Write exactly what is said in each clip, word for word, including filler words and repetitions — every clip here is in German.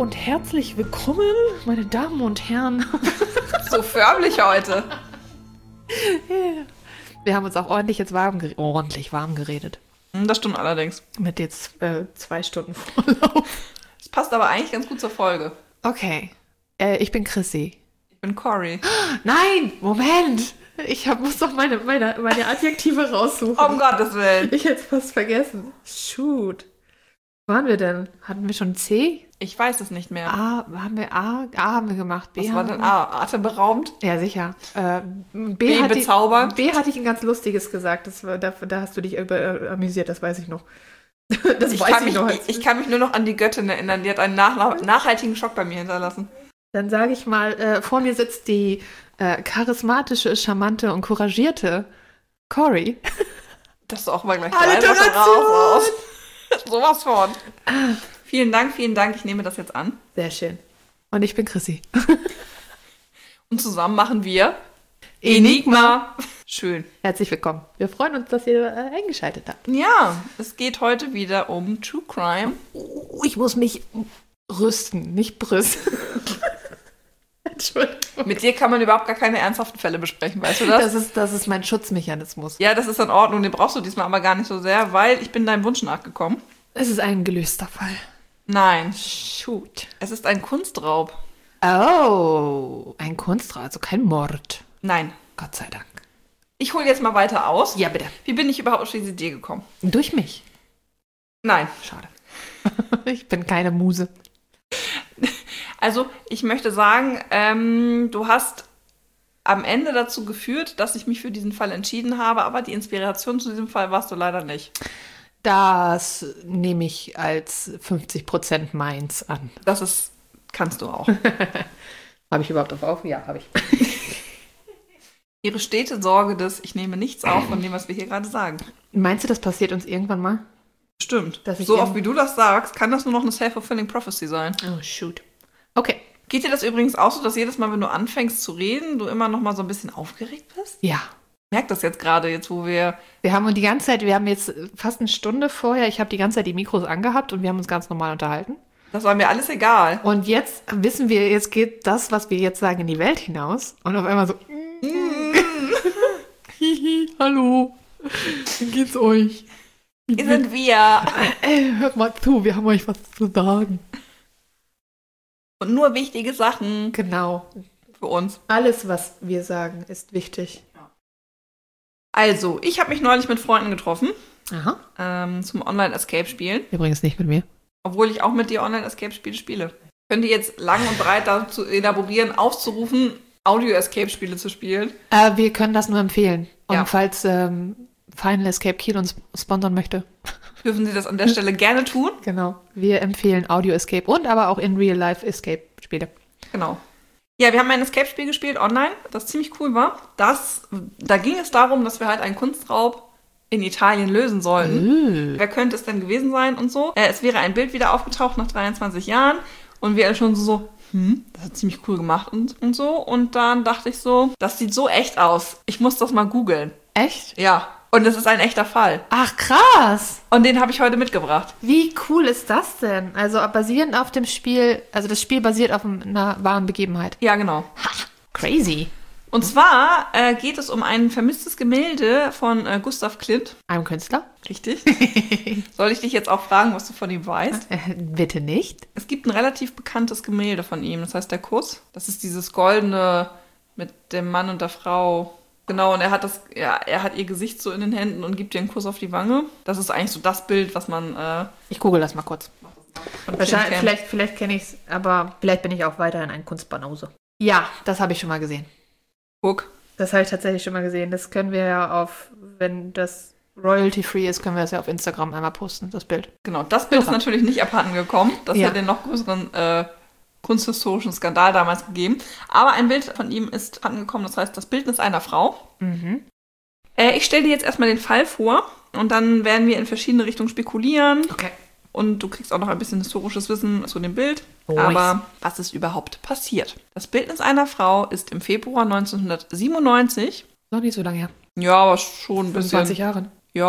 und herzlich willkommen, meine Damen und Herren. So förmlich heute. Yeah. Wir haben uns auch ordentlich jetzt warm, gere- ordentlich warm geredet. Das stimmt allerdings. Mit jetzt äh, zwei Stunden Vorlauf. Das passt aber eigentlich ganz gut zur Folge. Okay, äh, ich bin Chrissy. Ich bin Cory. Nein, Moment. Ich hab, muss doch meine, meine, meine Adjektive raussuchen. Um Gottes Willen. Ich hätte es fast vergessen. Shoot. Wo waren wir denn? Hatten wir schon C? Ich weiß es nicht mehr. A, haben wir A? A haben wir gemacht. B Was haben war wir denn gemacht. A? Atemberaubend? Ja, sicher. Äh, B, B hatte bezaubernd? Ich, B hatte ich ein ganz lustiges gesagt. Das war, da, da hast du dich über, äh, amüsiert, das weiß ich noch. Das Ich weiß kann, ich mich, noch. ich, ich kann mich nur noch an die Göttin erinnern. Die hat einen nach, nachhaltigen Schock bei mir hinterlassen. Dann sage ich mal, äh, vor mir sitzt die äh, charismatische, charmante und couragierte Cory. Das ist auch mal gleich Alliteration! raus. raus. Sowas von. Vielen Dank, vielen Dank. Ich nehme das jetzt an. Sehr schön. Und ich bin Chrissy. Und zusammen machen wir Enigma. Schön. Herzlich willkommen. Wir freuen uns, dass ihr äh, eingeschaltet habt. Ja, es geht heute wieder um True Crime. Oh, ich muss mich rüsten, nicht brüsten. Entschuldigung. Mit dir kann man überhaupt gar keine ernsthaften Fälle besprechen, weißt du das? Das ist, das ist mein Schutzmechanismus. Ja, das ist in Ordnung. Den brauchst du diesmal aber gar nicht so sehr, weil ich bin deinem Wunsch nachgekommen. Es ist ein gelöster Fall. Nein, Shoot. es ist ein Kunstraub. Oh, ein Kunstraub, also kein Mord. Nein. Gott sei Dank. Ich hole jetzt mal weiter aus. Ja, bitte. Wie bin ich überhaupt auf diese Idee gekommen? Durch mich. Nein. Schade. Ich bin keine Muse. Also, ich möchte sagen, ähm, du hast am Ende dazu geführt, dass ich mich für diesen Fall entschieden habe, aber die Inspiration zu diesem Fall warst du leider nicht. Das nehme ich als fünfzig Prozent meins an. Das ist, kannst du auch. Habe ich überhaupt auf auf? Ja, habe ich. Ihre stete Sorge des, ich nehme nichts auf von dem, was wir hier gerade sagen. Meinst du, das passiert uns irgendwann mal? Stimmt. Dass ich So eben- oft wie du das sagst, kann das nur noch eine self-fulfilling prophecy sein. Oh, shoot. Okay. Geht dir das übrigens auch so, dass jedes Mal, wenn du anfängst zu reden, du immer noch mal so ein bisschen aufgeregt bist? Ja. Ich merke das jetzt gerade, jetzt wo wir... Wir haben uns die ganze Zeit, wir haben jetzt fast eine Stunde vorher, ich habe die ganze Zeit die Mikros angehabt und wir haben uns ganz normal unterhalten. Das war mir alles egal. Und jetzt wissen wir, jetzt geht das, was wir jetzt sagen, in die Welt hinaus. Und auf einmal so, hihi, hallo, wie geht's euch? Hier sind wir. Ey, hört mal zu, wir haben euch was zu sagen. Und nur wichtige Sachen Genau. für uns. Alles, was wir sagen, ist wichtig. Also, ich habe mich neulich mit Freunden getroffen Aha. ähm, zum Online-Escape-Spielen. Übrigens nicht mit mir. Obwohl ich auch mit dir Online-Escape-Spiele spiele. Könnt ihr jetzt lang und breit dazu elaborieren, aufzurufen, Audio-Escape-Spiele zu spielen? Äh, wir können das nur empfehlen. Und Ja. falls ähm, Final Escape Kiel uns sponsern möchte. Dürfen Sie das an der Stelle gerne tun? Genau. Wir empfehlen Audio Escape und aber auch in Real Life Escape Spiele. Genau. Ja, wir haben ein Escape-Spiel gespielt online, das ziemlich cool war. Das, da ging es darum, dass wir halt einen Kunstraub in Italien lösen sollten. Äh. Wer könnte es denn gewesen sein und so. Äh, es wäre ein Bild wieder aufgetaucht nach dreiundzwanzig Jahren und wir alle schon so, hm, das ist ziemlich cool gemacht und, und so. Und dann dachte ich so, das sieht so echt aus. Ich muss das mal googeln. Echt? Ja, und es ist ein echter Fall. Ach, krass. Und den habe ich heute mitgebracht. Wie cool ist das denn? Also basierend auf dem Spiel, also das Spiel basiert auf einer wahren Begebenheit. Ja, genau. Ha, crazy. Und zwar äh, geht es um ein vermisstes Gemälde von äh, Gustav Klimt. Einem Künstler? Richtig. Soll ich dich jetzt auch fragen, was du von ihm weißt? Äh, bitte nicht. Es gibt ein relativ bekanntes Gemälde von ihm, das heißt Der Kuss. Das ist dieses goldene mit dem Mann und der Frau. Genau, und er hat das, ja, er hat ihr Gesicht so in den Händen und gibt ihr einen Kuss auf die Wange. Das ist eigentlich so das Bild, was man äh, Ich google das mal kurz. von Wahrscheinlich, Klimt kennt. vielleicht vielleicht kenne ich es, aber vielleicht bin ich auch weiterhin ein Kunstbanause. Ja, das habe ich schon mal gesehen. Guck. Das habe ich tatsächlich schon mal gesehen. Das können wir ja auf, wenn das royalty-free ist, können wir das ja auf Instagram einmal posten, das Bild. Genau, das Bild ist Irre. natürlich nicht abhanden gekommen. Das Ja. hat den noch größeren äh, kunsthistorischen Skandal damals gegeben. Aber ein Bild von ihm ist angekommen, das heißt das Bildnis einer Frau. Mhm. Äh, ich stelle dir jetzt erstmal den Fall vor und dann werden wir in verschiedene Richtungen spekulieren. Okay. Und du kriegst auch noch ein bisschen historisches Wissen zu dem Bild. Nice. Aber was ist überhaupt passiert? Das Bildnis einer Frau ist im Februar neunzehnhundertsiebenundneunzig. Noch nicht so lange her. Ja, aber schon ein bisschen. fünfundzwanzig Jahre. Ja,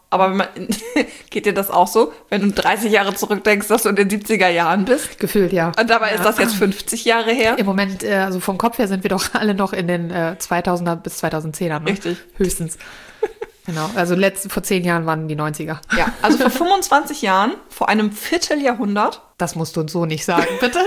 Aber wenn man, geht dir das auch so, wenn du dreißig Jahre zurückdenkst, dass du in den siebziger Jahren bist? Gefühlt, ja. Und dabei ja. ist das jetzt fünfzig Jahre her. Im Moment, äh, also vom Kopf her sind wir doch alle noch in den äh, zweitausender bis zweitausendzehner, ne? Richtig. Höchstens. Genau, also letzt, vor zehn Jahren waren die neunziger. Ja, also vor fünfundzwanzig Jahren, vor einem Vierteljahrhundert. Das musst du uns so nicht sagen, bitte.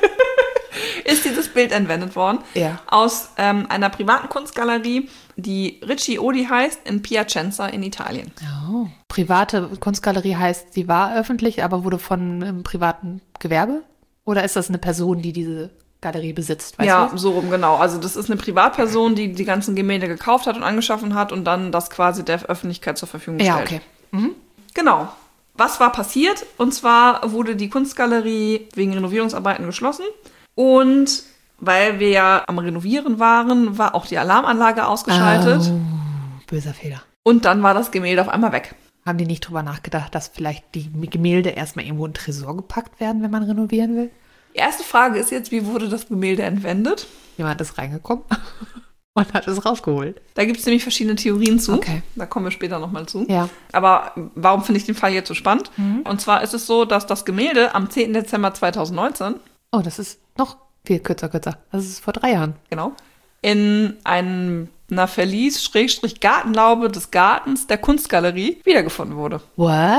Ist dieses Bild entwendet worden. Ja. Aus ähm, einer privaten Kunstgalerie, die Ricci Odi heißt, in Piacenza in Italien. Oh. Private Kunstgalerie heißt, sie war öffentlich, aber wurde von einem privaten Gewerbe? Oder ist das eine Person, die diese Galerie besitzt? Weißt Ja, du? so rum, genau. Also das ist eine Privatperson, die die ganzen Gemälde gekauft hat und angeschaffen hat und dann das quasi der Öffentlichkeit zur Verfügung stellt. Ja, okay. Mhm. Genau. Was war passiert? Und zwar wurde die Kunstgalerie wegen Renovierungsarbeiten geschlossen. Und weil wir ja am Renovieren waren, war auch die Alarmanlage ausgeschaltet. Oh, böser Fehler. Und dann war das Gemälde auf einmal weg. Haben die nicht drüber nachgedacht, dass vielleicht die Gemälde erstmal irgendwo in den Tresor gepackt werden, wenn man renovieren will? Die erste Frage ist jetzt, wie wurde das Gemälde entwendet? Jemand ist reingekommen und hat es rausgeholt. Da gibt es nämlich verschiedene Theorien zu. Okay. Da kommen wir später nochmal zu. Ja. Aber warum finde ich den Fall jetzt so spannend? Mhm. Und zwar ist es so, dass das Gemälde am zehnten Dezember zweitausendneunzehn, Oh, das ist noch viel kürzer, kürzer. Das ist vor drei Jahren. genau, in einem, einer Verlies-Gartenlaube des Gartens der Kunstgalerie wiedergefunden wurde. What?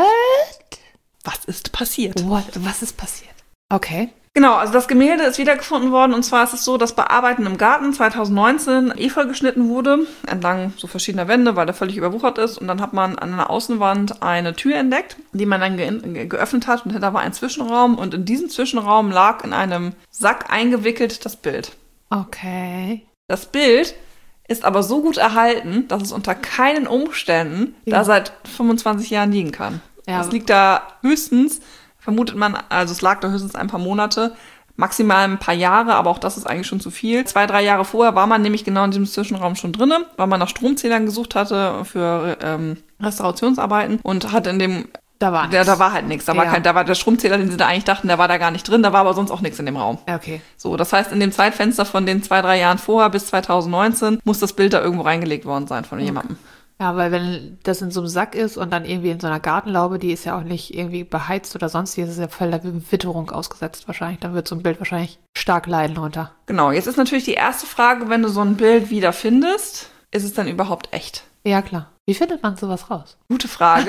Was ist passiert? What? Was ist passiert? Okay. Genau, also das Gemälde ist wiedergefunden worden und zwar ist es so, dass bei Arbeiten im Garten zweitausendneunzehn Efeu geschnitten wurde, entlang so verschiedener Wände, weil der völlig überwuchert ist und dann hat man an einer Außenwand eine Tür entdeckt, die man dann ge- ge- geöffnet hat und da war ein Zwischenraum und in diesem Zwischenraum lag in einem Sack eingewickelt das Bild. Okay. Das Bild ist aber so gut erhalten, dass es unter keinen Umständen Ja. da seit fünfundzwanzig Jahren liegen kann. Ja. Es liegt da höchstens, vermutet man, also es lag da höchstens ein paar Monate, maximal ein paar Jahre, aber auch das ist eigentlich schon zu viel. Zwei, drei Jahre vorher war man nämlich genau in diesem Zwischenraum schon drin, weil man nach Stromzählern gesucht hatte für ähm, Restaurationsarbeiten und hat in dem, Da war da, da war halt nichts. Da war Ja. kein, da war der Stromzähler, den sie da eigentlich dachten, der war da gar nicht drin, da war aber sonst auch nichts in dem Raum. Okay. So, das heißt, in dem Zeitfenster von den zwei, drei Jahren vorher bis zweitausendneunzehn muss das Bild da irgendwo reingelegt worden sein von jemandem. Ja, weil wenn das in so einem Sack ist und dann irgendwie in so einer Gartenlaube, die ist ja auch nicht irgendwie beheizt oder sonstiges, ist ja voll der Witterung ausgesetzt wahrscheinlich. Dann wird so ein Bild wahrscheinlich stark leiden runter. Genau, jetzt ist natürlich die erste Frage, wenn du so ein Bild wieder findest, ist es dann überhaupt echt? Ja, klar. Wie findet man sowas raus? Gute Frage.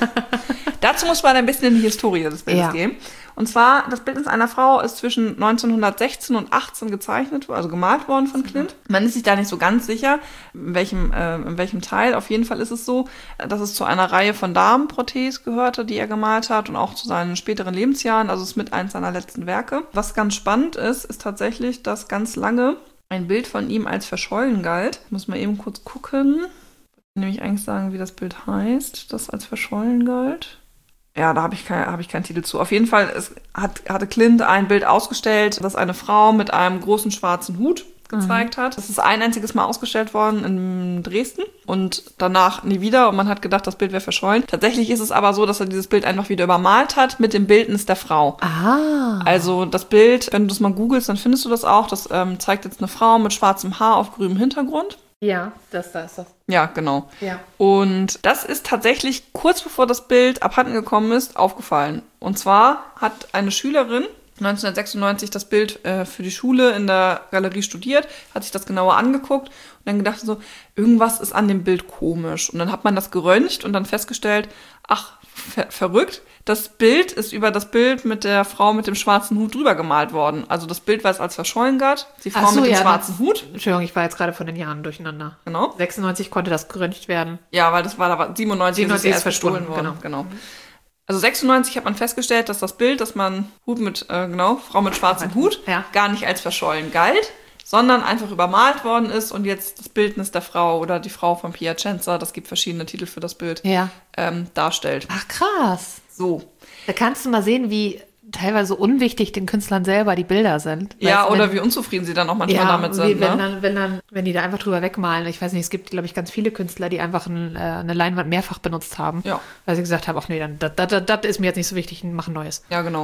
Dazu muss man ein bisschen in die Historie des Bildes Ja. gehen. Und zwar, das Bildnis einer Frau ist zwischen neunzehnhundertsechzehn und achtzehn gezeichnet, also gemalt worden von Klimt. Man ist sich da nicht so ganz sicher, in welchem, äh, in welchem Teil. Auf jeden Fall ist es so, dass es zu einer Reihe von Damenprothesen gehörte, die er gemalt hat und auch zu seinen späteren Lebensjahren. Also es ist mit eins seiner letzten Werke. Was ganz spannend ist, ist tatsächlich, dass ganz lange ein Bild von ihm als verschollen galt. Ich muss mal eben kurz gucken. Nämlich eigentlich sagen, wie das Bild heißt, das als verschollen galt. Ja, da habe ich, kein, hab ich keinen Titel zu. Auf jeden Fall es hat, hatte Klimt ein Bild ausgestellt, das eine Frau mit einem großen schwarzen Hut gezeigt hat. Das ist ein einziges Mal ausgestellt worden in Dresden und danach nie wieder. Und man hat gedacht, das Bild wäre verschollen. Tatsächlich ist es aber so, dass er dieses Bild einfach wieder übermalt hat mit dem Bildnis der Frau. Ah. Also das Bild, wenn du das mal googelst, dann findest du das auch. Das ähm, zeigt jetzt eine Frau mit schwarzem Haar auf grünem Hintergrund. Ja, das da ist das. Ja, genau. Ja. Und das ist tatsächlich kurz bevor das Bild abhanden gekommen ist, aufgefallen. Und zwar hat eine Schülerin neunzehnhundertsechsundneunzig das Bild äh, für die Schule in der Galerie studiert, hat sich das genauer angeguckt und dann gedacht so, irgendwas ist an dem Bild komisch. Und dann hat man das geröntgt und dann festgestellt, ach, ver- verrückt, das Bild ist über das Bild mit der Frau mit dem schwarzen Hut drüber gemalt worden. Also das Bild, was als verschollen galt, die Frau Ach so, mit dem ja, schwarzen das- Hut. Entschuldigung, ich war jetzt gerade von den Jahren durcheinander. Genau. sechsundneunzig konnte das geröntgt werden. Ja, weil das war da war siebenundneunzig, siebenundneunzig ist es ist erst gestohlen verschwunden, worden. Genau. Also sechsundneunzig hat man festgestellt, dass das Bild, dass man Hut mit, äh, genau, Frau mit schwarzem Hut, Ja. gar nicht als verschollen galt, sondern einfach übermalt worden ist und jetzt das Bildnis der Frau oder die Frau von Piacenza, das gibt verschiedene Titel für das Bild, Ja. ähm, darstellt. Ach, krass. So. Da kannst du mal sehen, wie teilweise unwichtig den Künstlern selber die Bilder sind. Ja, Weißt du, oder wenn- wie unzufrieden sie dann auch manchmal ja, damit wie, sind. wenn, Ne? dann, wenn, dann, wenn die da einfach drüber wegmalen. Ich weiß nicht, es gibt, glaube ich, ganz viele Künstler, die einfach ein, äh, eine Leinwand mehrfach benutzt haben. Ja. Weil sie gesagt haben, ach nee, dann das, das, das ist mir jetzt nicht so wichtig, mach ein neues. Ja, genau.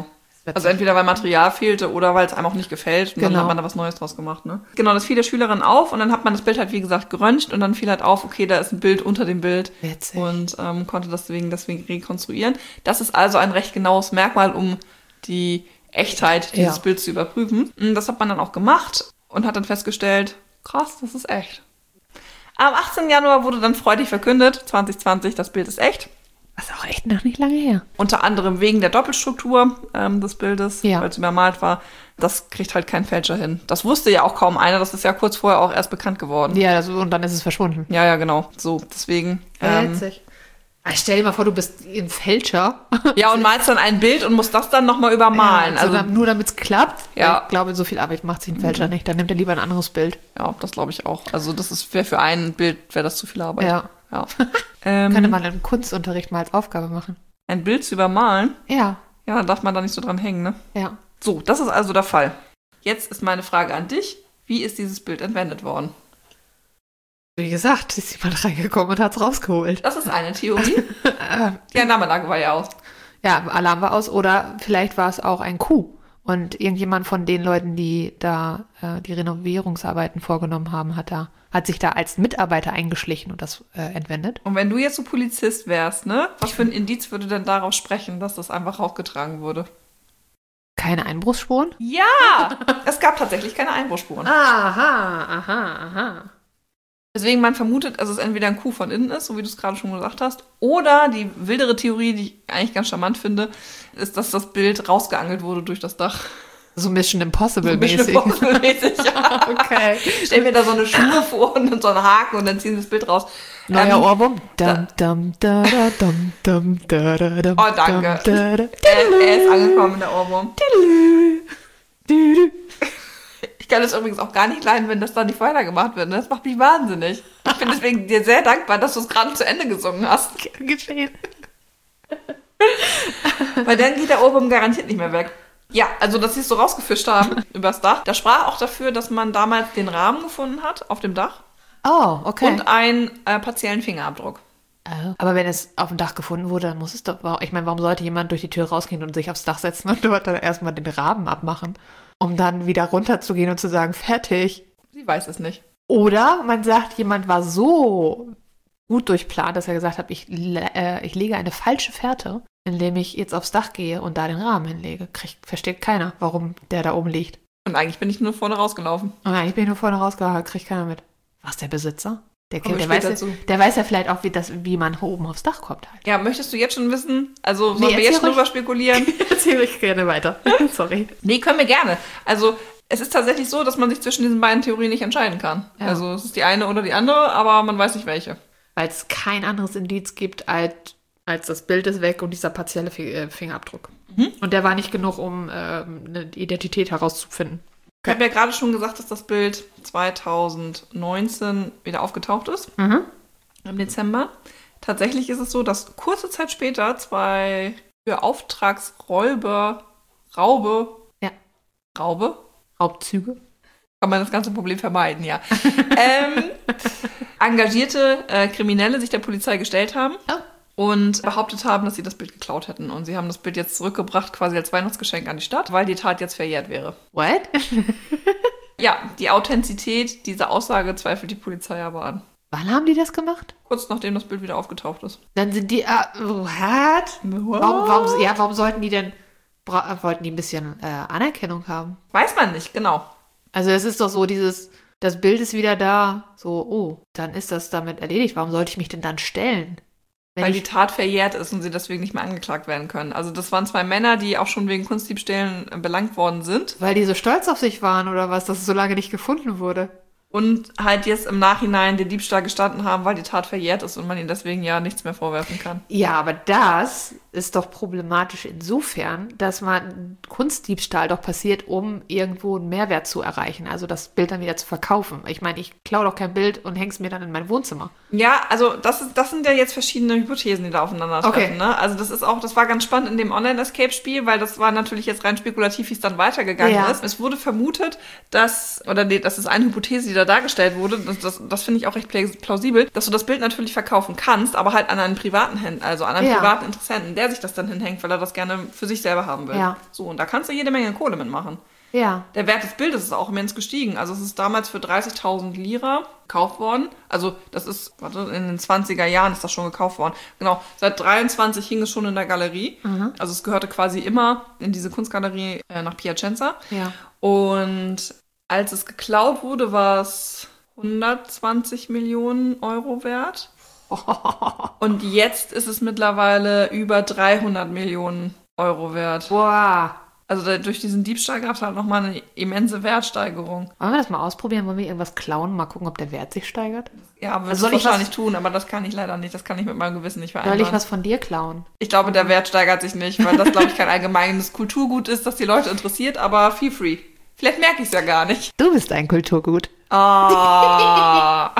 Also entweder weil Material fehlte oder weil es einem auch nicht gefällt und Genau. dann hat man da was Neues draus gemacht, ne? Genau, das fiel der Schülerin auf und dann hat man das Bild halt, wie gesagt, geröntgt und dann fiel halt auf, okay, da ist ein Bild unter dem Bild. Witzig. Und ähm, konnte deswegen, deswegen rekonstruieren. Das ist also ein recht genaues Merkmal, um die Echtheit dieses Ja. Bilds zu überprüfen. Und das hat man dann auch gemacht und hat dann festgestellt, krass, das ist echt. Am achtzehnten Januar wurde dann freudig verkündet, zwanzig zwanzig, das Bild ist echt. Das ist auch echt noch nicht lange her. Unter anderem wegen der Doppelstruktur ähm, des Bildes, Ja. weil es übermalt war. Das kriegt halt kein Fälscher hin. Das wusste ja auch kaum einer. Das ist ja kurz vorher auch erst bekannt geworden. Ja, das, und dann ist es verschwunden. Ja, ja, genau. So, deswegen. Ähm, Witzig. Ah, stell dir mal vor, du bist ein Fälscher. ja, und malst dann ein Bild und musst das dann nochmal übermalen. Ja, also, also nur damit es klappt. Ja. Ich glaube, so viel Arbeit macht sich ein Fälscher nicht. Dann nimmt er lieber ein anderes Bild. ja, das glaube ich auch. Also, das ist wäre für ein Bild wäre das zu viel Arbeit. Ja. ja. ähm, Könnte man im Kunstunterricht mal als Aufgabe machen. ein Bild zu übermalen. Ja, Ja, dann darf man da nicht so dran hängen, ne? ja. So, das ist also der Fall. Jetzt ist meine Frage an dich. Wie ist dieses Bild entwendet worden? Wie gesagt, ist jemand reingekommen und hat es rausgeholt. Das ist eine Theorie. Äh, Die Annahmelage war ja aus. ja, Alarm war aus. Oder vielleicht war es auch ein Coup. Und irgendjemand von den Leuten, die da äh, die Renovierungsarbeiten vorgenommen haben, hat da hat sich da als Mitarbeiter eingeschlichen und das äh, entwendet. Und wenn du jetzt so Polizist wärst, ne? Was für ein Indiz würde denn darauf sprechen, dass das einfach rausgetragen wurde? Keine Einbruchsspuren? Ja! Es gab tatsächlich keine Einbruchsspuren. Aha, aha, aha. Deswegen man vermutet, dass es entweder ein Coup von innen ist, so wie du es gerade schon gesagt hast, oder die wildere Theorie, die ich eigentlich ganz charmant finde, ist, dass das Bild rausgeangelt wurde durch das Dach. So Mission Impossible Mission mäßig. Impossible-mäßig, ja. Okay. Stell mir da so eine Schnur vor und so einen Haken und dann ziehen sie das Bild raus. Neuer Ähm, Ohrwurm. Dum, dum, da, da, dum, dum, da, da, dum, Oh, danke. dum, da, da. Er, er ist angekommen, der Ohrwurm. Du, du. Ich kann es übrigens auch gar nicht leiden, wenn das dann nicht weitergemacht wird. Das macht mich wahnsinnig. Ich bin deswegen dir sehr dankbar, dass du es gerade zu Ende gesungen hast. Geschehen. Weil dann geht der Ohrwurm garantiert nicht mehr weg. Ja, also dass sie es so rausgefischt haben übers Dach. Das sprach auch dafür, dass man damals den Rahmen gefunden hat auf dem Dach Oh, okay. und einen äh, partiellen Fingerabdruck. Oh. Aber wenn es auf dem Dach gefunden wurde, dann muss es doch. Ich meine, warum sollte jemand durch die Tür rausgehen und sich aufs Dach setzen und dort dann erstmal den Rahmen abmachen, um dann wieder runterzugehen und zu sagen, fertig? Sie weiß es nicht. Oder man sagt, jemand war so gut durchplant, dass er gesagt hat, ich, le- äh, ich lege eine falsche Fährte, indem ich jetzt aufs Dach gehe und da den Rahmen hinlege. Kriegt, versteht keiner, warum der da oben liegt. Und eigentlich bin ich nur vorne rausgelaufen. Und eigentlich bin ich nur vorne rausgehauen, kriegt keiner mit. Was, der Besitzer? Der, Kommen kennt, wir der, weiß, später ja, zu. der weiß ja vielleicht auch, wie, das, wie man oben aufs Dach kommt halt. Ja, möchtest du jetzt schon wissen? Also sollen Nee, wir erzähl jetzt schon ruhig. drüber spekulieren? Erzähl ich gerne weiter. Sorry. Nee, können wir gerne. Also es ist tatsächlich so, dass man sich zwischen diesen beiden Theorien nicht entscheiden kann. Ja. Also es ist die eine oder die andere, aber man weiß nicht welche. Weil es kein anderes Indiz gibt, als, als das Bild ist weg und dieser partielle Fi- äh, Fingerabdruck. Mhm. Und der war nicht genug, um ähm, eine Identität herauszufinden. Ich habe ja gerade schon gesagt, dass das Bild zweitausendneunzehn wieder aufgetaucht ist, Mhm. im Dezember. Tatsächlich ist es so, dass kurze Zeit später zwei für Auftragsräuber, Raube, Ja. Raube, Raubzüge. kann man das ganze Problem vermeiden, ja. ähm, engagierte äh, Kriminelle sich der Polizei gestellt haben Oh. und behauptet haben, dass sie das Bild geklaut hätten. Und sie haben das Bild jetzt zurückgebracht, quasi als Weihnachtsgeschenk an die Stadt, weil die Tat jetzt verjährt wäre. What? Ja, die Authentizität dieser Aussage zweifelt die Polizei aber an. Wann haben die das gemacht? Kurz nachdem das Bild wieder aufgetaucht ist. Dann sind die. Ah, what? Warum, warum, ja, warum sollten die denn. Bra wollten die ein bisschen äh, Anerkennung haben? Weiß man nicht, genau. Also, es ist doch so, dieses. Das Bild ist wieder da. So, oh, dann ist das damit erledigt. Warum sollte ich mich denn dann stellen? Wenn Weil ich, die Tat verjährt ist und sie deswegen nicht mehr angeklagt werden können. Also das waren zwei Männer, die auch schon wegen Kunstdiebstählen äh, belangt worden sind. weil die so stolz auf sich waren oder was, dass es so lange nicht gefunden wurde. Und halt jetzt im Nachhinein den Diebstahl gestanden haben, weil die Tat verjährt ist und man ihnen deswegen ja nichts mehr vorwerfen kann. Ja, aber das ist doch problematisch insofern, dass man Kunstdiebstahl doch passiert, um irgendwo einen Mehrwert zu erreichen. Also das Bild dann wieder zu verkaufen. Ich meine, ich klaue doch kein Bild und hänge es mir dann in mein Wohnzimmer. Ja, also das, ist, das sind ja jetzt verschiedene Hypothesen, die da aufeinandertreffen. Okay. Ne? Also das ist auch, das war ganz spannend in dem Online-Escape-Spiel, weil das war natürlich jetzt rein spekulativ, wie es dann weitergegangen Ja. ist. Es wurde vermutet, dass, oder nee, das ist eine Hypothese, die da dargestellt wurde, das, das, das finde ich auch recht plausibel, dass du das Bild natürlich verkaufen kannst, aber halt an einen privaten Händler, also an einen Ja. privaten Interessenten, der er sich das dann hinhängt, weil er das gerne für sich selber haben will. Ja. So, und da kannst du jede Menge Kohle mitmachen. Ja. Der Wert des Bildes ist auch immens gestiegen. Also es ist damals für dreißigtausend Lira gekauft worden. Also das ist, warte, in den zwanziger Jahren ist das schon gekauft worden. Genau, seit dreiundzwanzig hing es schon in der Galerie. Mhm. Also es gehörte quasi immer in diese Kunstgalerie äh, nach Piacenza. Ja. Und als es geklaut wurde, war es hundertzwanzig Millionen Euro wert. Und jetzt ist es mittlerweile über dreihundert Millionen Euro wert. Boah. Also da, durch diesen Diebstahl gab es halt nochmal eine immense Wertsteigerung. Wollen wir das mal ausprobieren? Wollen wir irgendwas klauen? Mal gucken, ob der Wert sich steigert? Ja, aber Also das soll ich wahrscheinlich was- tun, aber das kann ich leider nicht. Das kann ich mit meinem Gewissen nicht vereinbaren. Soll ich was von dir klauen? Ich glaube, der Wert steigert sich nicht, weil das, glaube ich, kein allgemeines Kulturgut ist, das die Leute interessiert, aber feel free. Vielleicht merke ich es ja gar nicht. Du bist ein Kulturgut. Ah.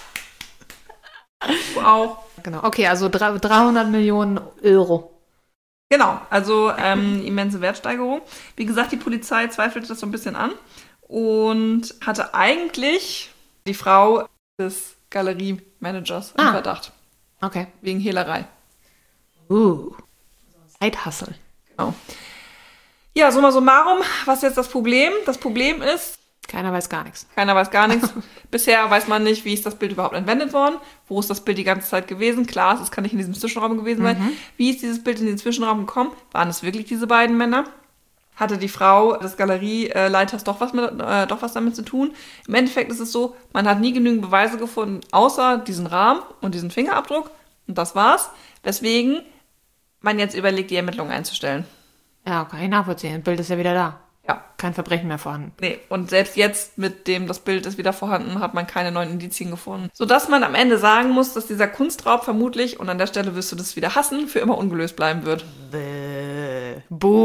Du auch. Genau. Okay, also drei- dreihundert Millionen Euro. Genau, also ähm, immense Wertsteigerung. Wie gesagt, die Polizei zweifelte das so ein bisschen an und hatte eigentlich die Frau des Galeriemanagers im Ah. Verdacht. Okay. Wegen Hehlerei. Uh. Zeithassel. Genau. Ja, summa summarum, was ist jetzt das Problem? Das Problem ist, Keiner weiß gar nichts. keiner weiß gar nichts. Bisher weiß man nicht, wie ist das Bild überhaupt entwendet worden. Wo ist das Bild die ganze Zeit gewesen? Klar, es kann nicht in diesem Zwischenraum gewesen sein. Wie ist dieses Bild in den Zwischenraum gekommen? Waren es wirklich diese beiden Männer? Hatte die Frau des Galerieleiters doch was, mit, äh, doch was damit zu tun? Im Endeffekt ist es so, man hat nie genügend Beweise gefunden, außer diesen Rahmen und diesen Fingerabdruck. Und das war's. Weswegen man jetzt überlegt, die Ermittlungen einzustellen. Ja, kann ich nachvollziehen. Das Bild ist ja wieder da. Ja. Kein Verbrechen mehr vorhanden. Nee, und selbst jetzt, mit dem das Bild ist wieder vorhanden, hat man keine neuen Indizien gefunden. Sodass man am Ende sagen muss, dass dieser Kunstraub vermutlich, und an der Stelle wirst du das wieder hassen, für immer ungelöst bleiben wird. Bäh.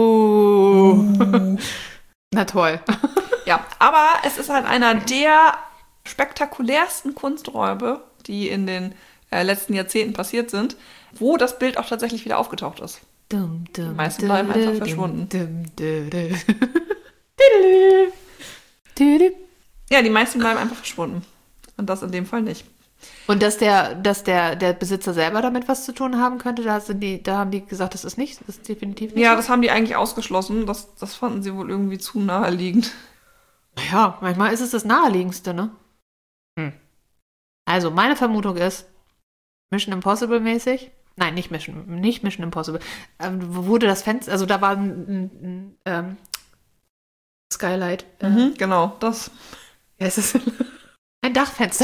Buh. Na toll. Ja, aber es ist halt einer der spektakulärsten Kunsträube, die in den äh, letzten Jahrzehnten passiert sind, wo das Bild auch tatsächlich wieder aufgetaucht ist. Dum, dum, Die meisten dum, bleiben einfach dum, verschwunden. dum, dum, dum. Tüdelü. Tüdelü. Ja, die meisten bleiben einfach verschwunden. Und das in dem Fall nicht. Und dass der, dass der, der Besitzer selber damit was zu tun haben könnte, da, sind die, da haben die gesagt, das ist nicht, das ist definitiv nicht. Ja, so. das haben die eigentlich ausgeschlossen. Das, das fanden sie wohl irgendwie zu naheliegend. Ja, manchmal ist es das Naheliegendste, ne? Hm. Also, meine Vermutung ist, Mission Impossible mäßig, nein, nicht Mission, nicht Mission Impossible, ähm, wurde das Fenster, also da war ein, ein, ein ähm, Skylight. Äh, Mhm, genau, das. wie heißt es? Ein Dachfenster.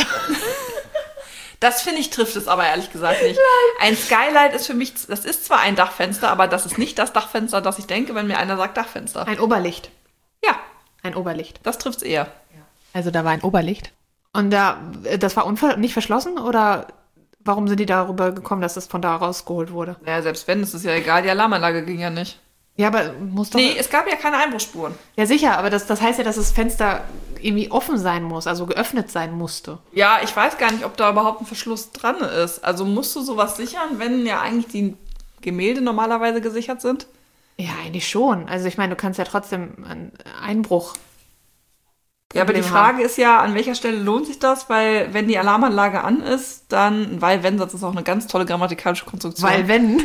Das finde ich trifft es aber ehrlich gesagt nicht. Ein Skylight ist für mich, das ist zwar ein Dachfenster, aber das ist nicht das Dachfenster, das ich denke, wenn mir einer sagt Dachfenster. Ein Oberlicht. Ja, Ein Oberlicht. das trifft es eher. Also da war ein Oberlicht. Und da, das war unver nicht verschlossen oder warum sind die darüber gekommen, dass das von da rausgeholt wurde? Naja, selbst wenn, ist es ja egal, die Alarmanlage ging ja nicht. Ja, aber muss doch. Nee, es gab ja keine Einbruchsspuren. Ja, sicher, aber das, das heißt ja, dass das Fenster irgendwie offen sein muss, also geöffnet sein musste. Ja, ich weiß gar nicht, ob da überhaupt ein Verschluss dran ist. Also musst du sowas sichern, wenn ja eigentlich die Gemälde normalerweise gesichert sind? Ja, eigentlich schon. Also ich meine, du kannst ja trotzdem einen Einbruch. Ja, aber die Problem Frage ist ja, an welcher Stelle lohnt sich das? Weil wenn die Alarmanlage an ist, dann, weil wenn, das ist auch eine ganz tolle grammatikalische Konstruktion. Weil wenn.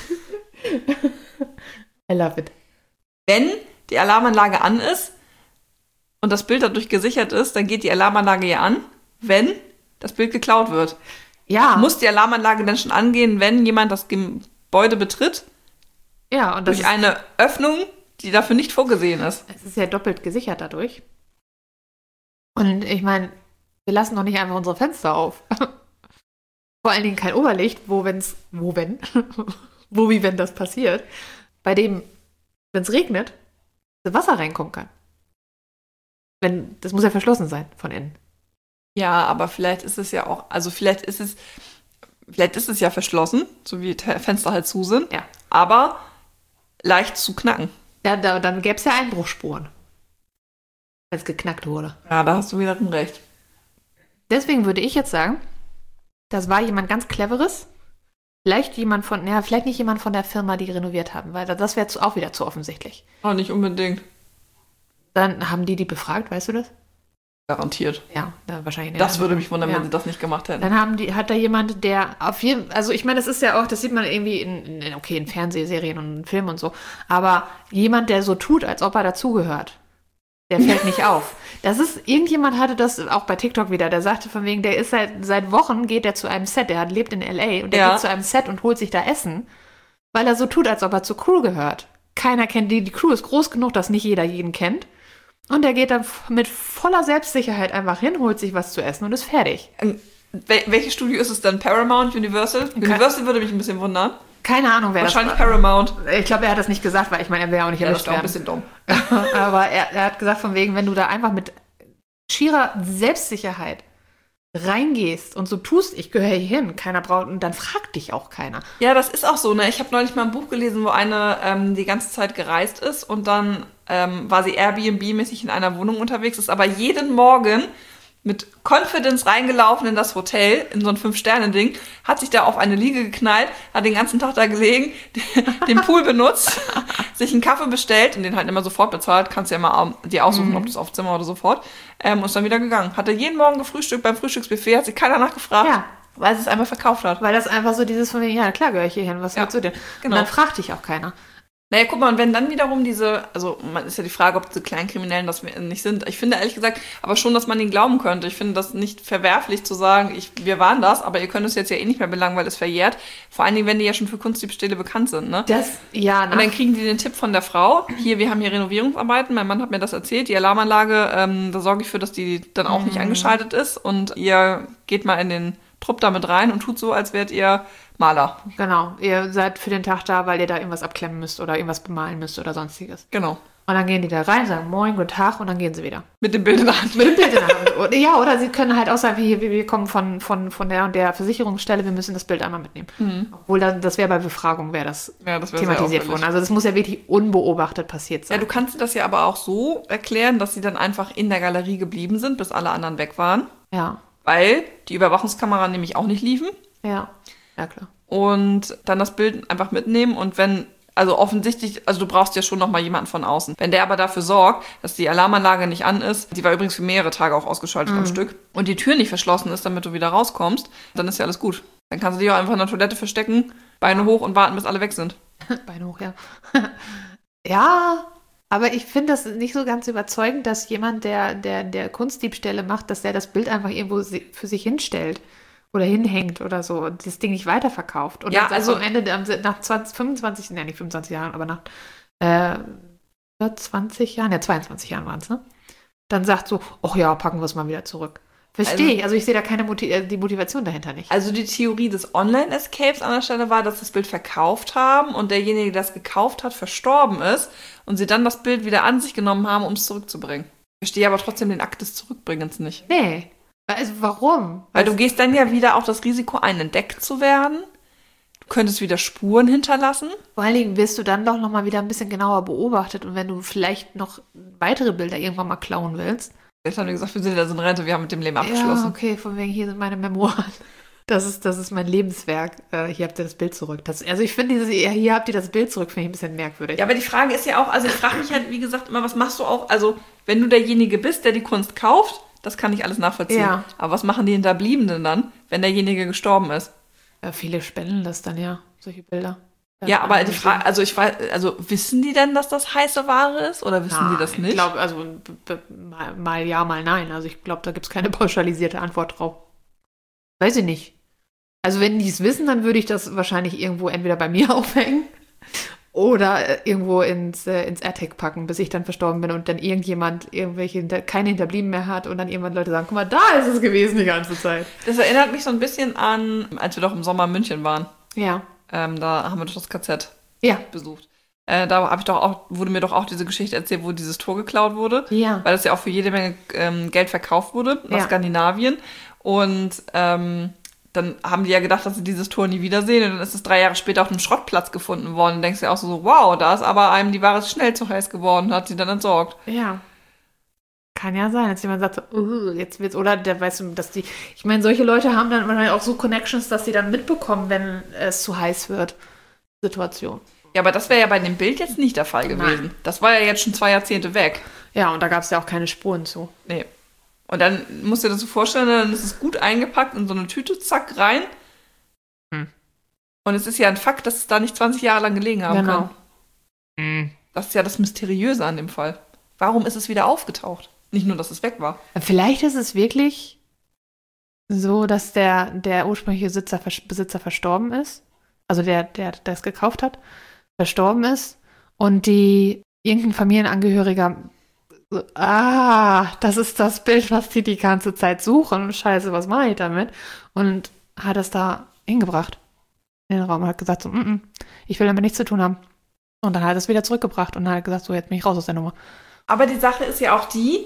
I love it. Wenn die Alarmanlage an ist und das Bild dadurch gesichert ist, dann geht die Alarmanlage ja an, wenn das Bild geklaut wird. Ja. Muss die Alarmanlage dann schon angehen, wenn jemand das Gebäude betritt, Ja, und das durch ist, eine Öffnung, die dafür nicht vorgesehen ist. es ist ja doppelt gesichert dadurch. Und ich meine, wir lassen doch nicht einfach unsere Fenster auf. Vor allen Dingen kein Oberlicht, wo wenn's, wo wenn, wo wie wenn das passiert, bei dem, wenn es regnet, das Wasser reinkommen kann. Wenn, das muss ja verschlossen sein von innen. Ja, aber vielleicht ist es ja auch, also vielleicht ist es, vielleicht ist es ja verschlossen, so wie die Fenster halt zu sind, Ja. aber leicht zu knacken. Ja, da, dann gäbe es ja Einbruchsspuren, wenn es geknackt wurde. Ja, da hast du wiederum recht. Deswegen würde ich jetzt sagen, das war jemand ganz Cleveres. Vielleicht jemand von, ja, vielleicht nicht jemand von der Firma, die renoviert haben, weil das wäre auch wieder zu offensichtlich. Auch nicht unbedingt. Dann haben die die befragt, weißt du das? Garantiert. Ja, da wahrscheinlich. Das würde mich wundern, ja. wenn sie das nicht gemacht hätten. Dann haben die, hat da jemand, der auf jeden also ich meine, das ist ja auch, das sieht man irgendwie in, in okay, in Fernsehserien und in Filmen und so, aber jemand, der so tut, als ob er dazugehört, der fällt nicht auf. Das ist, irgendjemand hatte das auch bei TikTok wieder, der sagte von wegen, der ist seit, seit Wochen, geht er zu einem Set, der hat, lebt in L A und der Ja. geht zu einem Set und holt sich da Essen, weil er so tut, als ob er zur Crew gehört. Keiner kennt die, die Crew ist groß genug, dass nicht jeder jeden kennt. Und er geht dann mit voller Selbstsicherheit einfach hin, holt sich was zu essen und ist fertig. Wel- welches Studio ist es dann? Paramount, Universal? Universal würde mich ein bisschen wundern. Keine Ahnung, wer Wahrscheinlich das war. Paramount. Ich glaube, er hat das nicht gesagt, weil ich meine, er wäre auch nicht Ja, das erwischt wäre auch ein werden. bisschen dumm. Aber er, er hat gesagt, von wegen, wenn du da einfach mit schierer Selbstsicherheit reingehst und so tust, ich gehöre hier hin, keiner braucht, und dann fragt dich auch keiner. Ja, das ist auch so, ne? Ich habe neulich mal ein Buch gelesen, wo eine ähm, die ganze Zeit gereist ist und dann ähm, war sie Airbnb-mäßig in einer Wohnung unterwegs, ist aber jeden Morgen mit Confidence reingelaufen in das Hotel, in so ein Fünf-Sterne-Ding, hat sich da auf eine Liege geknallt, hat den ganzen Tag da gelegen, den Pool benutzt, sich einen Kaffee bestellt und den halt immer sofort bezahlt, kannst ja immer dir aussuchen, Mhm. ob du es auf Zimmer oder sofort, ähm, und ist dann wieder gegangen. Hatte jeden Morgen gefrühstückt beim Frühstücksbuffet, hat sich keiner nachgefragt, Ja. weil sie es einfach verkauft hat. Weil das einfach so dieses von wegen, ja klar gehöre ich hier hin, was Ja, willst du denn? genau. Und dann fragt dich auch keiner. Naja, guck mal, und wenn dann wiederum diese, also man ist ja die Frage, ob diese Kleinkriminellen das nicht sind. Ich finde ehrlich gesagt, aber schon, dass man ihnen glauben könnte. Ich finde das nicht verwerflich zu sagen, ich, wir waren das, aber ihr könnt es jetzt ja eh nicht mehr belangen, weil es verjährt. Vor allen Dingen, wenn die ja schon für Kunstdiebstähle bekannt sind, ne? Das, ja, Und dann kriegen die den Tipp von der Frau, hier, wir haben hier Renovierungsarbeiten, mein Mann hat mir das erzählt, die Alarmanlage, ähm, da sorge ich für, dass die dann auch nicht angeschaltet ist und ihr geht mal in den Trupp damit rein und tut so, als wärt ihr Maler. Genau, ihr seid für den Tag da, weil ihr da irgendwas abklemmen müsst oder irgendwas bemalen müsst oder sonstiges. Genau. Und dann gehen die da rein, sagen Moin, guten Tag und dann gehen sie wieder. Mit dem Bild in der Hand. Mit dem Bild in der Hand. Oder- Ja, oder sie können halt auch sagen, hier, wir wir kommen von, von, von der und der Versicherungsstelle, wir müssen das Bild einmal mitnehmen. Mhm. Obwohl, dann, das wäre bei Befragung, wäre das Ja, das wäre sehr thematisiert auffällig. worden. Also das muss ja wirklich unbeobachtet passiert Ja, sein. du kannst das ja aber auch so erklären, dass sie dann einfach in der Galerie geblieben sind, bis alle anderen weg waren, Ja, weil die Überwachungskamera nämlich auch nicht liefen ja, ja klar. und dann das Bild einfach mitnehmen und wenn, also offensichtlich, also du brauchst ja schon nochmal jemanden von außen. Wenn der aber dafür sorgt, dass die Alarmanlage nicht an ist, die war übrigens für mehrere Tage auch ausgeschaltet am Stück, und die Tür nicht verschlossen ist, damit du wieder rauskommst, dann ist ja alles gut. Dann kannst du dich auch einfach in der Toilette verstecken, Beine hoch und warten, bis alle weg sind. Beine hoch, ja. Ja, aber ich finde das nicht so ganz überzeugend, dass jemand, der, der, der Kunstdiebstähle macht, dass der das Bild einfach irgendwo si- für sich hinstellt oder hinhängt oder so und das Ding nicht weiterverkauft. Und Ja, dann sagt also- so am Ende, der- nach zwanzig, fünfundzwanzig, nein, nicht fünfundzwanzig Jahren, aber nach äh, über zwanzig Jahren, ja, zweiundzwanzig Jahren waren es, ne? Dann sagt so, ach ja, packen wir es mal wieder zurück. Verstehe Also- ich, also ich sehe da keine Moti äh, die Motivation dahinter nicht. Also die Theorie des Online-Escapes an der Stelle war, dass sie das Bild verkauft haben und derjenige, der das gekauft hat, verstorben ist und sie dann das Bild wieder an sich genommen haben, um es zurückzubringen. Ich verstehe aber trotzdem den Akt des Zurückbringens nicht. Nee, also warum? Weil du gehst dann ja wieder auch das Risiko ein, entdeckt zu werden. Du könntest wieder Spuren hinterlassen. Vor allen Dingen wirst du dann doch noch mal wieder ein bisschen genauer beobachtet und wenn du vielleicht noch weitere Bilder irgendwann mal klauen willst. Jetzt haben wir gesagt, wir sind jetzt in Rente, wir haben mit dem Leben Ja, abgeschlossen. okay, von wegen, hier sind meine Memoiren. Das ist, das ist mein Lebenswerk. Äh, hier habt ihr das Bild zurück. Das, also ich finde, dieses, ja, hier habt ihr das Bild zurück, finde ich ein bisschen merkwürdig. Ja, aber die Frage ist ja auch, also ich frage mich halt, wie gesagt, immer, was machst du auch, also wenn du derjenige bist, der die Kunst kauft, das kann ich alles nachvollziehen. Ja. Aber was machen die Hinterbliebenen dann, wenn derjenige gestorben ist? Ja, viele spenden das dann ja, solche Bilder. Ja, aber die Frage, also ich weiß, also wissen die denn, dass das heiße Ware ist oder wissen Nein, die das nicht? Ich glaube, also b- b- mal, mal ja, mal nein. Also ich glaube, da gibt es keine pauschalisierte Antwort drauf. Weiß ich nicht. Also wenn die es wissen, dann würde ich das wahrscheinlich irgendwo entweder bei mir aufhängen oder äh, irgendwo ins, äh, ins AirTag packen, bis ich dann verstorben bin und dann irgendjemand irgendwelche hinter, keine Hinterblieben mehr hat und dann irgendwann Leute sagen, guck mal, da ist es gewesen die ganze Zeit. Das erinnert mich so ein bisschen an, als wir doch im Sommer in München waren. Ja. Ähm, da haben wir doch das K Z Ja. besucht. Äh, da hab ich doch auch, wurde mir doch auch diese Geschichte erzählt, wo dieses Tor geklaut wurde. Ja. Weil das ja auch für jede Menge ähm, Geld verkauft wurde nach Ja. Skandinavien. Und ähm, dann haben die ja gedacht, dass sie dieses Tor nie wiedersehen. Und dann ist es drei Jahre später auf einem Schrottplatz gefunden worden. Und denkst dir auch so, wow, da ist aber einem die Ware schnell zu heiß geworden, hat sie dann entsorgt. Ja. Kann ja sein, dass jemand sagt, so, uh, jetzt wird's, oder der weiß, dass die, ich meine, solche Leute haben dann wahrscheinlich auch so Connections, dass sie dann mitbekommen, wenn es zu heiß wird. Situation. Ja, aber das wäre ja bei dem Bild jetzt nicht der Fall gewesen. Nein. Das war ja jetzt schon zwei Jahrzehnte weg. Ja, und da gab es ja auch keine Spuren zu. Nee. Und dann musst du dir das so vorstellen, dann ist es gut eingepackt in so eine Tüte, zack, rein. Hm. Und es ist ja ein Fakt, dass es da nicht zwanzig Jahre lang gelegen haben Genau. kann. Hm. Das ist ja das Mysteriöse an dem Fall. Warum ist es wieder aufgetaucht? Nicht nur, dass es weg war. Vielleicht ist es wirklich so, dass der, der ursprüngliche Besitzer, Besitzer verstorben ist. Also der, der das gekauft hat, verstorben ist. Und die irgendein Familienangehöriger so, ah, das ist das Bild, was die die ganze Zeit suchen. Scheiße, was mache ich damit? Und hat es da hingebracht in den Raum und hat gesagt so, mm -mm, ich will damit nichts zu tun haben. Und dann hat er es wieder zurückgebracht und hat gesagt, so, jetzt bin ich raus aus der Nummer. Aber die Sache ist ja auch die,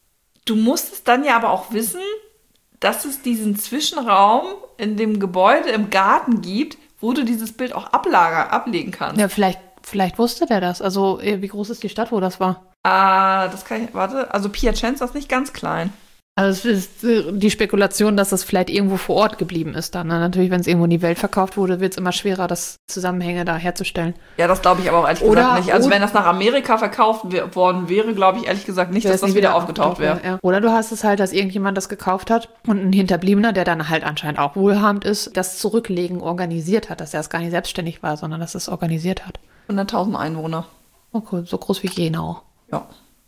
du musst es dann ja aber auch wissen, dass es diesen Zwischenraum in dem Gebäude im Garten gibt, wo du dieses Bild auch ablager, ablegen kannst. Ja, vielleicht, vielleicht wusste der das. Also, wie groß ist die Stadt, wo das war? Ah, das kann ich, warte, also Piacenza ist nicht ganz klein. Also es ist die Spekulation, dass das vielleicht irgendwo vor Ort geblieben ist dann. Ne? Natürlich, wenn es irgendwo in die Welt verkauft wurde, wird es immer schwerer, das Zusammenhänge da herzustellen. Ja, das glaube ich aber auch ehrlich Oder, gesagt nicht. Also oder, wenn das nach Amerika verkauft w- worden wäre, glaube ich ehrlich gesagt nicht, dass das wieder aufgetaucht wäre. Ja. Oder du hast es halt, dass irgendjemand das gekauft hat und ein Hinterbliebener, der dann halt anscheinend auch wohlhabend ist, das Zurücklegen organisiert hat, dass er es gar nicht selbstständig war, sondern dass es organisiert hat. hunderttausend Einwohner. Okay, so groß wie Genau. Ja.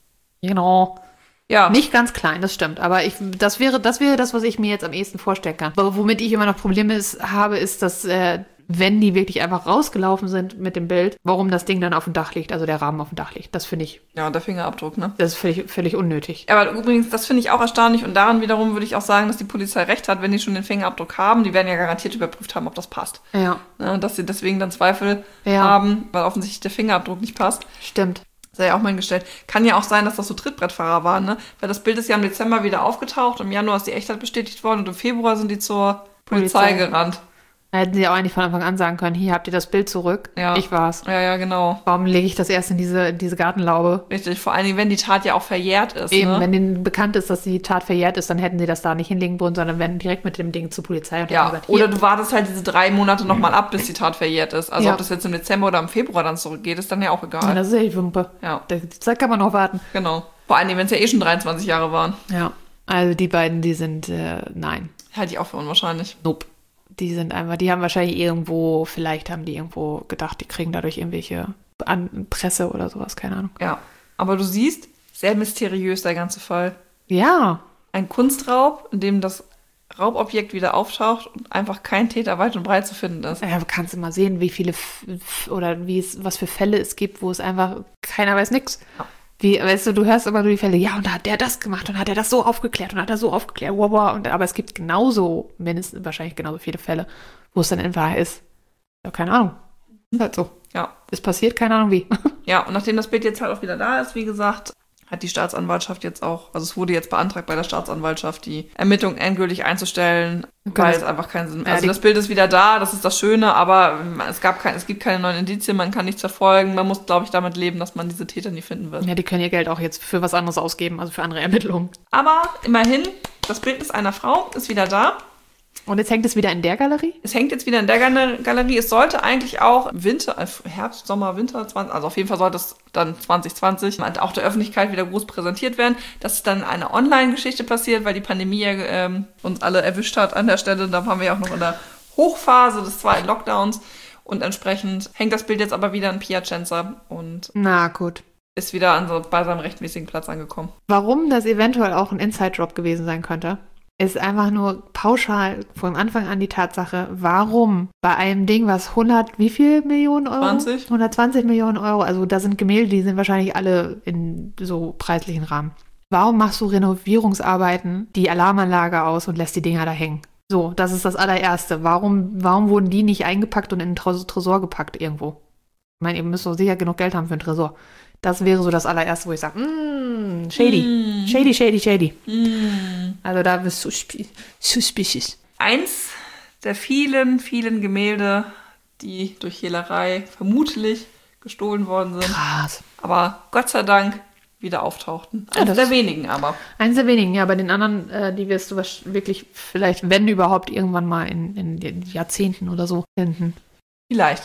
Genau. Ja. Nicht ganz klein, das stimmt. Aber ich, das wäre, das wäre das, was ich mir jetzt am ehesten vorstellen kann. Aber womit ich immer noch Probleme ist, habe, ist, dass, äh, wenn die wirklich einfach rausgelaufen sind mit dem Bild, warum das Ding dann auf dem Dach liegt, also der Rahmen auf dem Dach liegt. Das finde ich, Ja, der Fingerabdruck, ne? das ist völlig, völlig unnötig. Aber übrigens, das finde ich auch erstaunlich und daran wiederum würde ich auch sagen, dass die Polizei recht hat, wenn die schon den Fingerabdruck haben, die werden ja garantiert überprüft haben, ob das passt. Ja, Ne, dass sie deswegen dann Zweifel Ja. haben, weil offensichtlich der Fingerabdruck nicht passt. stimmt. Sei ja auch mal gestellt. Kann ja auch sein, dass das so Trittbrettfahrer waren, ne? Weil das Bild ist ja im Dezember wieder aufgetaucht, im Januar ist die Echtheit bestätigt worden und im Februar sind die zur Polizei, Polizei. gerannt. Da hätten sie auch eigentlich von Anfang an sagen können, hier habt ihr das Bild zurück, Ja. ich war's. Ja, ja, genau. Warum lege ich das erst in diese, in diese Gartenlaube? Richtig, vor allen Dingen, wenn die Tat ja auch verjährt ist, Eben, ne? wenn denen bekannt ist, dass die Tat verjährt ist, dann hätten sie das da nicht hinlegen wollen, sondern wären direkt mit dem Ding zur Polizei und hätten Ja, gesagt, oder hier. du wartest halt diese drei Monate nochmal ab, bis die Tat verjährt ist. Also Ja. ob das jetzt im Dezember oder im Februar dann zurückgeht, ist dann ja auch Ja, egal. das ist ja die Wumpe. Ja, Die Zeit kann man noch warten. genau. Vor allen Dingen, wenn es ja eh schon dreiundzwanzig Jahre waren. Ja, also die beiden, die sind, äh, nein, Halte ich auch für unwahrscheinlich. nope. Die sind einfach, die haben wahrscheinlich irgendwo, vielleicht haben die irgendwo gedacht, die kriegen dadurch irgendwelche An Presse oder sowas, keine Ahnung. Ja, aber du siehst, sehr mysteriös der ganze Fall. Ja, Ein Kunstraub, in dem das Raubobjekt wieder auftaucht und einfach kein Täter weit und breit zu finden ist. ja, du kannst immer sehen, wie viele F F oder wie es, was für Fälle es gibt, wo es einfach, keiner weiß nix. Ja. Wie, weißt du, du hörst immer nur die Fälle, ja, und da hat der das gemacht und hat er das so aufgeklärt und hat er so aufgeklärt, wow, wow. Und, aber es gibt genauso, mindestens wahrscheinlich genauso viele Fälle, wo es dann in Wahrheit ist. Ja, keine Ahnung. Ist halt so. Ja. Es passiert, keine Ahnung wie. Ja, und nachdem das Bild jetzt halt auch wieder da ist, wie gesagt, hat die Staatsanwaltschaft jetzt auch, also es wurde jetzt beantragt bei der Staatsanwaltschaft, die Ermittlung endgültig einzustellen, Okay. weil es einfach keinen Sinn Ja, Also die- das Bild ist wieder da, das ist das Schöne, aber es gab kein, es gibt keine neuen Indizien, man kann nichts verfolgen, man muss, glaube ich, damit leben, dass man diese Täter nie finden wird. Ja, die können ihr Geld auch jetzt für was anderes ausgeben, also für andere Ermittlungen. Aber immerhin, das Bildnis einer Frau ist wieder da. Und jetzt hängt es wieder in der Galerie? Es hängt jetzt wieder in der Gal- Galerie. Es sollte eigentlich auch Winter, äh, Herbst, Sommer, Winter, zwanzig, also auf jeden Fall sollte es dann zwanzig zwanzig auch der Öffentlichkeit wieder groß präsentiert werden. Das ist dann eine Online-Geschichte passiert, weil die Pandemie ja, ähm, uns alle erwischt hat an der Stelle. Da waren wir ja auch noch in der Hochphase des zweiten Lockdowns. Und entsprechend hängt das Bild jetzt aber wieder in Piacenza und Na gut. ist wieder an so, bei seinem rechtmäßigen Platz angekommen. Warum das eventuell auch ein Inside-Drop gewesen sein könnte, ist einfach nur pauschal von Anfang an die Tatsache, warum bei einem Ding, was hundert, wie viel Millionen Euro? zwanzig hundertzwanzig Millionen Euro, also da sind Gemälde, die sind wahrscheinlich alle in so preislichen Rahmen. Warum machst du Renovierungsarbeiten, die Alarmanlage aus und lässt die Dinger da hängen? So, das ist das allererste. Warum, warum wurden die nicht eingepackt und in den Tres- Tresor gepackt irgendwo? Ich meine, ihr müsst doch sicher genug Geld haben für einen Tresor. Das wäre so das allererste, wo ich sage, mmm, shady. Mm. Shady, shady, shady. Mm. Also da bist du suspi- suspicious. Eins der vielen, vielen Gemälde, die durch Hehlerei vermutlich gestohlen worden sind, Krass. aber Gott sei Dank wieder auftauchten. Ja, Eines das- der wenigen aber. Eins der wenigen, ja, bei den anderen, äh, die wirst du wahrsch- wirklich vielleicht, wenn überhaupt, irgendwann mal in, in den Jahrzehnten oder so finden. Vielleicht.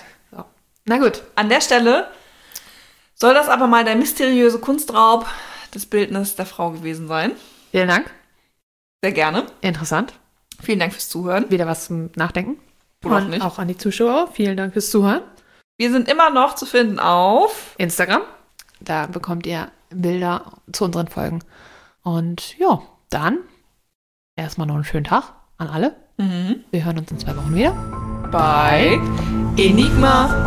Na gut. An der Stelle soll das aber mal der mysteriöse Kunstraub des Bildnisses der Frau gewesen sein. Vielen Dank. Sehr gerne. Interessant. Vielen Dank fürs Zuhören. Wieder was zum Nachdenken. Oder auch Und nicht. auch an die Zuschauer. Vielen Dank fürs Zuhören. Wir sind immer noch zu finden auf Instagram. Da bekommt ihr Bilder zu unseren Folgen. Und ja, dann erstmal noch einen schönen Tag an alle. mhm. Wir hören uns in zwei Wochen wieder. bei Enigma